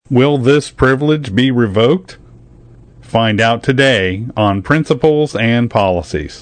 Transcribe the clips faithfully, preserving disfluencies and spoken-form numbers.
Will this privilege be revoked? Find out today on Principles and Policies.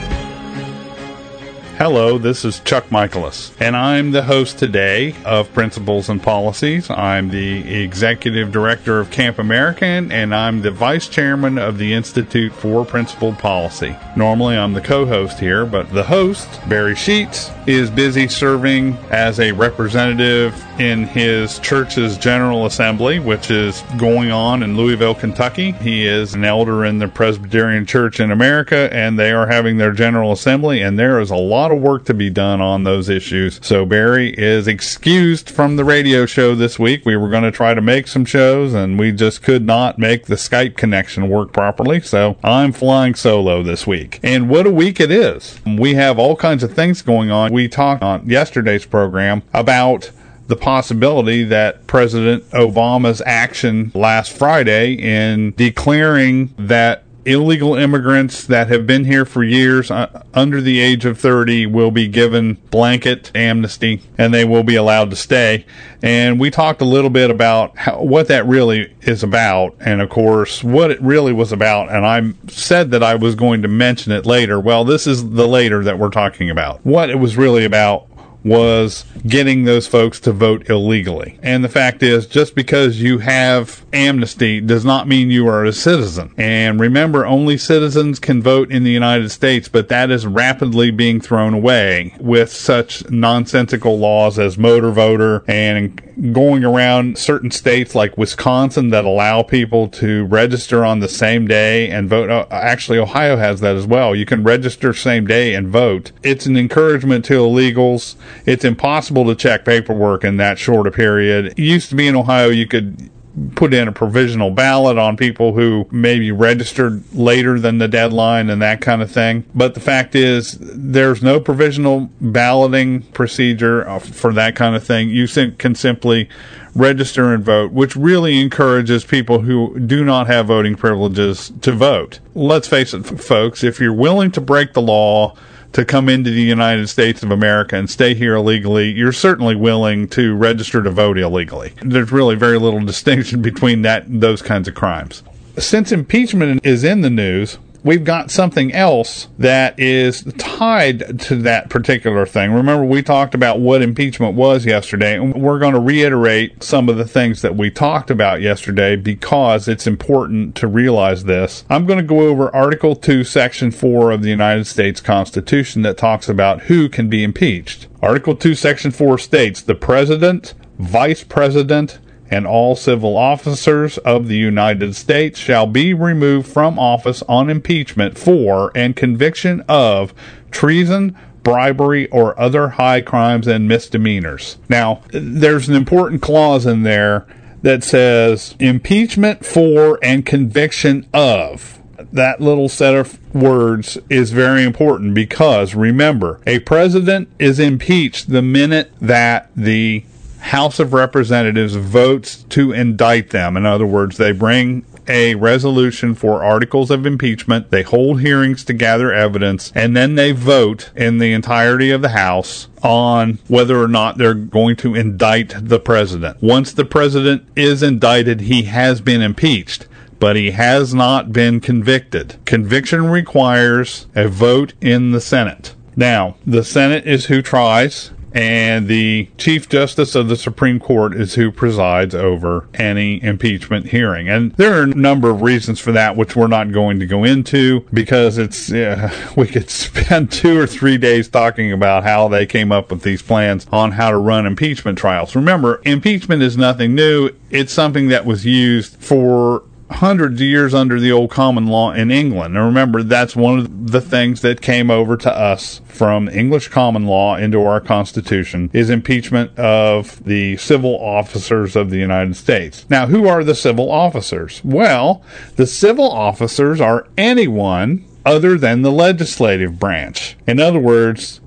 Hello, this is Chuck Michaelis, and I'm the host today of Principles and Policies. I'm the Executive Director of Camp American, and I'm the Vice Chairman of the Institute for Principled Policy. Normally, I'm the co-host here, but the host, Barry Sheets, is busy serving as a representative in his church's General Assembly, which is going on in Louisville, Kentucky. He is an elder in the Presbyterian Church in America, and they are having their General Assembly, and there is a lot of work to be done on those issues. So Barry is excused from the radio show this week. We were going to try to make some shows, and we just could not make the Skype connection work properly, so I'm flying solo this week. And what a week it is. We have all kinds of things going on. We talked on yesterday's program about the possibility that President Obama's action last Friday in declaring that illegal immigrants that have been here for years uh, under the age of thirty will be given blanket amnesty and they will be allowed to stay. And we talked a little bit about how, what that really is about, and of course what it really was about, and I said that I was going to mention it later. Well, this is the later that we're talking about. What it was really about was getting those folks to vote illegally. And the fact is, just because you have amnesty does not mean you are a citizen. And remember, only citizens can vote in the United States, but that is rapidly being thrown away with such nonsensical laws as motor voter and going around certain states like Wisconsin that allow people to register on the same day and vote. Uh, actually, Ohio has that as well. You can register same day and vote. It's an encouragement to illegals. It's impossible to check paperwork in that short a period. It used to be in Ohio you could put in a provisional ballot on people who maybe registered later than the deadline and that kind of thing. But the fact is, there's no provisional balloting procedure for that kind of thing. You can simply register and vote, which really encourages people who do not have voting privileges to vote. Let's face it, folks, if you're willing to break the law to come into the United States of America and stay here illegally, you're certainly willing to register to vote illegally. There's really very little distinction between that and those kinds of crimes. Since impeachment is in the news, we've got something else that is tied to that particular thing. Remember, we talked about what impeachment was yesterday, and we're going to reiterate some of the things that we talked about yesterday because it's important to realize this. I'm going to go over Article two, Section four of the United States Constitution that talks about who can be impeached. Article two, Section four states, the President, Vice President, and all civil officers of the United States shall be removed from office on impeachment for and conviction of treason, bribery, or other high crimes and misdemeanors. Now, there's an important clause in there that says impeachment for and conviction of. That little set of words is very important because, remember, a president is impeached the minute that the House of Representatives votes to indict them. In other words, they bring a resolution for articles of impeachment, they hold hearings to gather evidence, and then they vote in the entirety of the House on whether or not they're going to indict the president. Once the president is indicted, he has been impeached, but he has not been convicted. Conviction requires a vote in the Senate. Now, the Senate is who tries, and the Chief Justice of the Supreme Court is who presides over any impeachment hearing. And there are a number of reasons for that, which we're not going to go into, because it's uh, we could spend two or three days talking about how they came up with these plans on how to run impeachment trials. Remember, impeachment is nothing new. It's something that was used for hundreds of years under the old common law in England. And remember, that's one of the things that came over to us from English common law into our Constitution, is impeachment of the civil officers of the United States. Now, who are the civil officers? Well, the civil officers are anyone other than the legislative branch. In other words,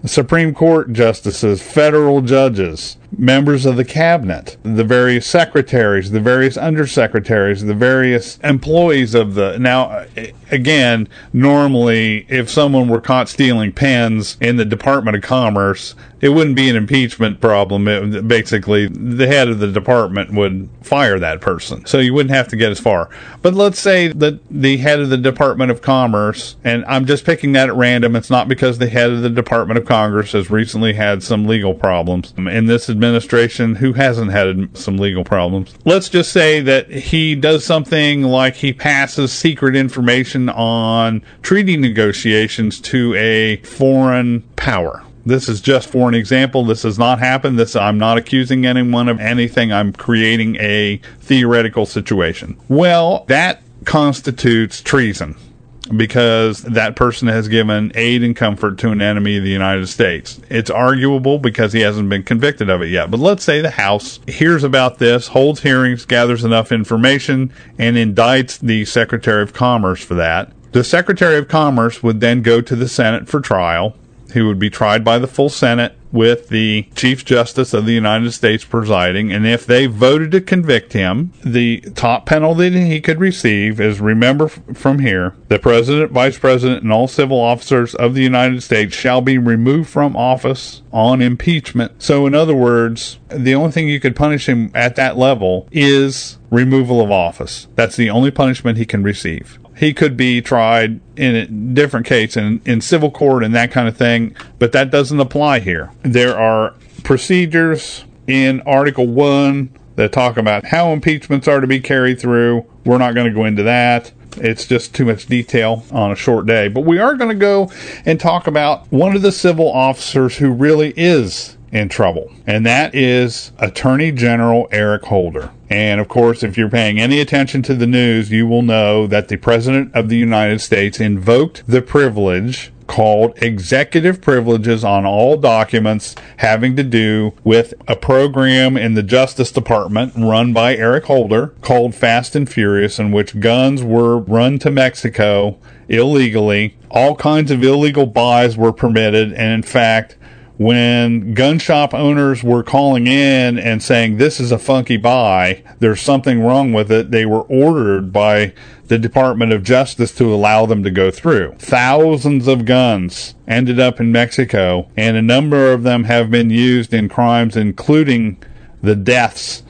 Supreme Court justices, federal judges, members of the cabinet, the various secretaries, the various undersecretaries, the various employees of the... Now, again, normally, if someone were caught stealing pens in the Department of Commerce, it wouldn't be an impeachment problem. It, basically, the head of the department would fire that person. So you wouldn't have to get as far. But let's say that the head of the Department of Commerce, and I'm just picking that at random, it's not because the head of the Department of Congress has recently had some legal problems. In this administration, who hasn't had some legal problems? Let's just say that he does something like he passes secret information on treaty negotiations to a foreign power. This is just for an example. This has not happened. This, I'm not accusing anyone of anything. I'm creating a theoretical situation. Well, that constitutes treason, because that person has given aid and comfort to an enemy of the United States. It's arguable because he hasn't been convicted of it yet. But let's say the House hears about this, holds hearings, gathers enough information, and indicts the Secretary of Commerce for that. The Secretary of Commerce would then go to the Senate for trial. He would be tried by the full Senate with the Chief Justice of the United States presiding, and if they voted to convict him, the top penalty that he could receive is, remember from here, the President, Vice President, and all civil officers of the United States shall be removed from office on impeachment. So in other words, the only thing you could punish him at that level is removal of office. That's the only punishment he can receive. He could be tried in a different case, in, in civil court and that kind of thing, but that doesn't apply here. There are procedures in Article one that talk about how impeachments are to be carried through. We're not going to go into that. It's just too much detail on a short day. But we are going to go and talk about one of the civil officers who really is in trouble, and that is Attorney General Eric Holder. And of course, if you're paying any attention to the news, you will know that the President of the United States invoked the privilege called executive privileges on all documents having to do with a program in the Justice Department run by Eric Holder called Fast and Furious, in which guns were run to Mexico illegally. All kinds of illegal buys were permitted, and in fact, when gun shop owners were calling in and saying, this is a funky buy, there's something wrong with it, they were ordered by the Department of Justice to allow them to go through. Thousands of guns ended up in Mexico, and a number of them have been used in crimes, including the deaths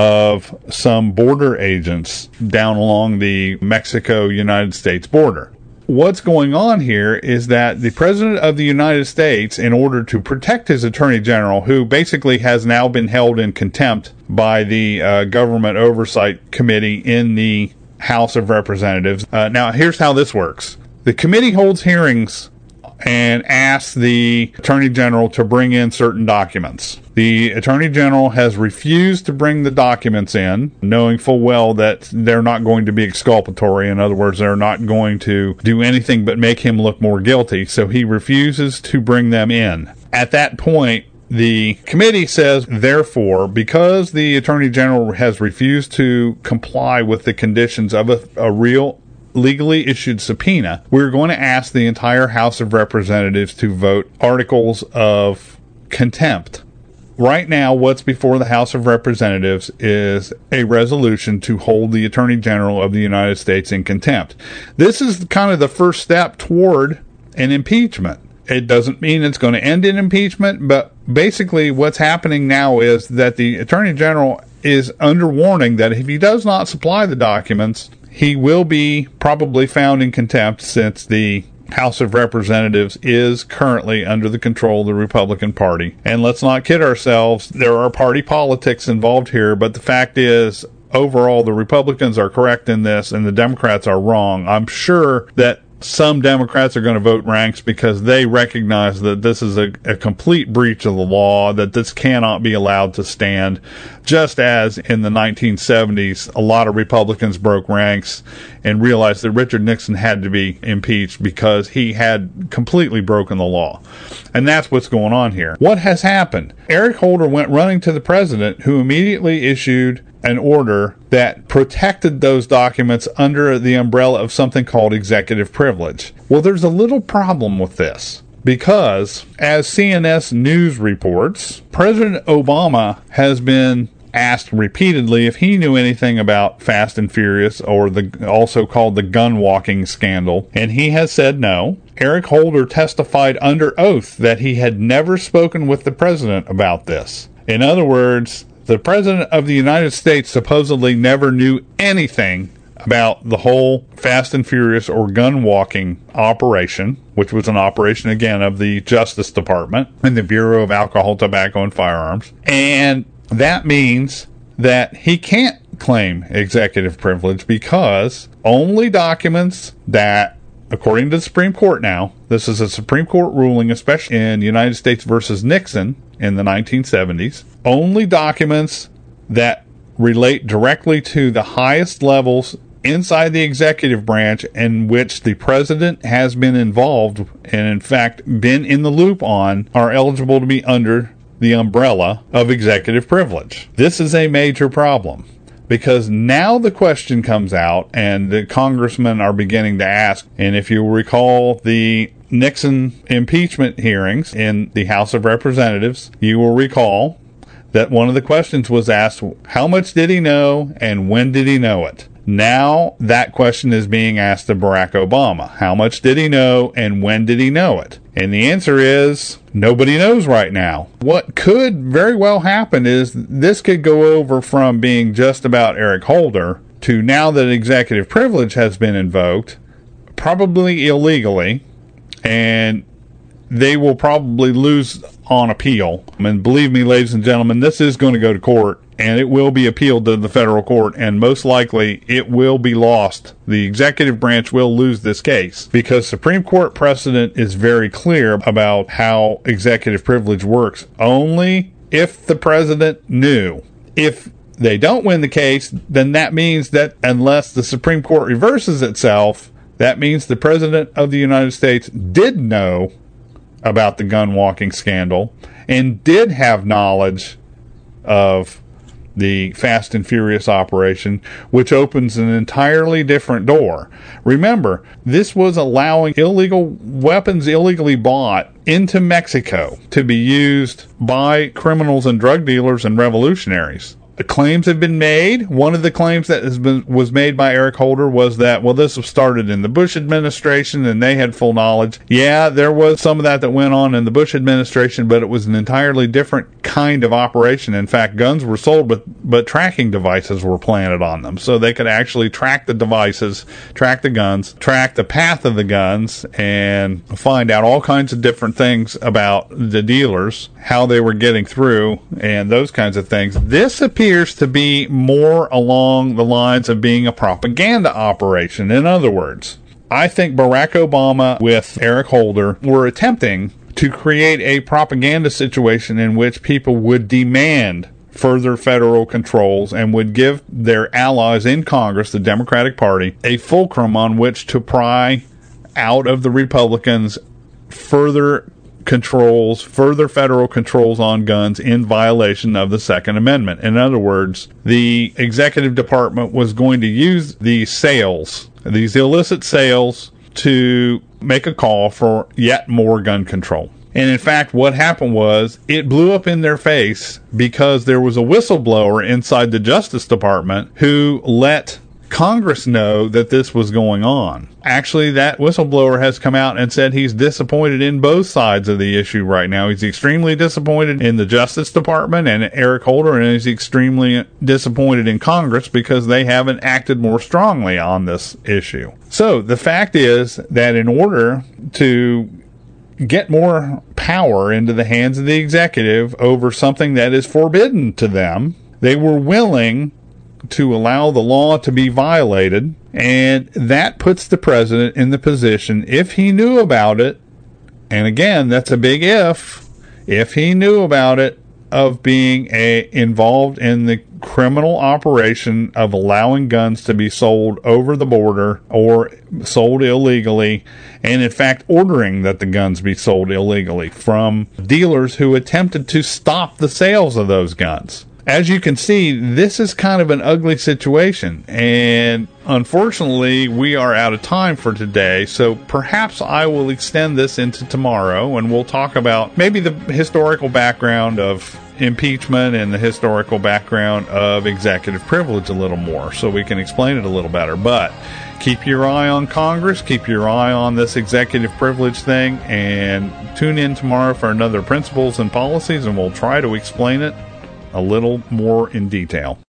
of some border agents down along the Mexico-United States border. What's going on here is that the President of the United States, in order to protect his Attorney General, who basically has now been held in contempt by the uh, Government Oversight Committee in the House of Representatives. Uh, now, here's how this works. The committee holds hearings and asks the Attorney General to bring in certain documents. The Attorney General has refused to bring the documents in, knowing full well that they're not going to be exculpatory. In other words, they're not going to do anything but make him look more guilty, so he refuses to bring them in. At that point, the committee says, therefore, because the Attorney General has refused to comply with the conditions of a, a real legally issued subpoena, we're going to ask the entire House of Representatives to vote articles of contempt. Right now, what's before the House of Representatives is a resolution to hold the Attorney General of the United States in contempt. This is kind of the first step toward an impeachment. It doesn't mean it's going to end in impeachment, but basically what's happening now is that the Attorney General is under warning that if he does not supply the documents, he will be probably found in contempt, since the House of Representatives is currently under the control of the Republican Party. And let's not kid ourselves, there are party politics involved here, but the fact is, overall, the Republicans are correct in this and the Democrats are wrong. I'm sure that some Democrats are going to vote ranks because they recognize that this is a, a complete breach of the law, that this cannot be allowed to stand. Just as in the nineteen seventies, a lot of Republicans broke ranks and realized that Richard Nixon had to be impeached because he had completely broken the law. And that's what's going on here. What has happened? Eric Holder went running to the president, who immediately issued an order that protected those documents under the umbrella of something called executive privilege. Well, there's a little problem with this. because, as C N S News reports, President Obama has been asked repeatedly if he knew anything about Fast and Furious, or the also called the gun walking scandal, and he has said no. Eric Holder testified under oath that he had never spoken with the president about this. In other words, the president of the United States supposedly never knew anything about the whole Fast and Furious or gun walking operation, which was an operation, again, of the Justice Department and the Bureau of Alcohol, Tobacco, and Firearms. And that means that he can't claim executive privilege, because only documents that, according to the Supreme Court now, this is a Supreme Court ruling, especially in United States versus Nixon in the nineteen seventies, only documents that relate directly to the highest levels inside the executive branch in which the president has been involved and, in fact, been in the loop on, are eligible to be under the umbrella of executive privilege. This is a major problem, because now the question comes out and the congressmen are beginning to ask, and if you recall the Nixon impeachment hearings in the House of Representatives, you will recall that one of the questions was asked, how much did he know and when did he know it? Now that question is being asked of Barack Obama. How much did he know and when did he know it? And the answer is nobody knows right now. What could very well happen is this could go over from being just about Eric Holder to, now that executive privilege has been invoked, probably illegally, and they will probably lose on appeal. And believe me, ladies and gentlemen, this is going to go to court, and it will be appealed to the federal court, and most likely it will be lost. The executive branch will lose this case, because Supreme Court precedent is very clear about how executive privilege works. Only if the president knew. If they don't win the case, then that means that unless the Supreme Court reverses itself, that means the president of the United States did know about the gun walking scandal and did have knowledge of the Fast and Furious operation, which opens an entirely different door. Remember, this was allowing illegal weapons illegally bought into Mexico to be used by criminals and drug dealers and revolutionaries. The claims have been made. One of the claims that has been was made by Eric Holder was that, well, this was started in the Bush administration and they had full knowledge. Yeah, there was some of that that went on in the Bush administration, but it was an entirely different kind of operation. In fact, guns were sold, but, but tracking devices were planted on them. So they could actually track the devices, track the guns, track the path of the guns, and find out all kinds of different things about the dealers, how they were getting through, and those kinds of things. This appears to be more along the lines of being a propaganda operation. In other words, I think Barack Obama with Eric Holder were attempting to create a propaganda situation in which people would demand further federal controls and would give their allies in Congress, the Democratic Party, a fulcrum on which to pry out of the Republicans further controls, further federal controls on guns in violation of the Second Amendment. In other words, the executive department was going to use these sales, these illicit sales, to make a call for yet more gun control. And in fact, what happened was it blew up in their face because there was a whistleblower inside the Justice Department who let Congress know that this was going on. Actually, that whistleblower has come out and said he's disappointed in both sides of the issue right now. He's extremely disappointed in the Justice Department and Eric Holder, and he's extremely disappointed in Congress because they haven't acted more strongly on this issue. So the fact is that in order to get more power into the hands of the executive over something that is forbidden to them, they were willing to allow the law to be violated, and that puts the president in the position, if he knew about it, and again, that's a big if, if he knew about it, of being a involved in the criminal operation of allowing guns to be sold over the border or sold illegally, and in fact ordering that the guns be sold illegally from dealers who attempted to stop the sales of those guns. as you can see, this is kind of an ugly situation, and unfortunately, we are out of time for today, so perhaps I will extend this into tomorrow, and we'll talk about maybe the historical background of impeachment and the historical background of executive privilege a little more, so we can explain it a little better. But keep your eye on Congress, keep your eye on this executive privilege thing, and tune in tomorrow for another Principles and Policies, and we'll try to explain it a little more in detail.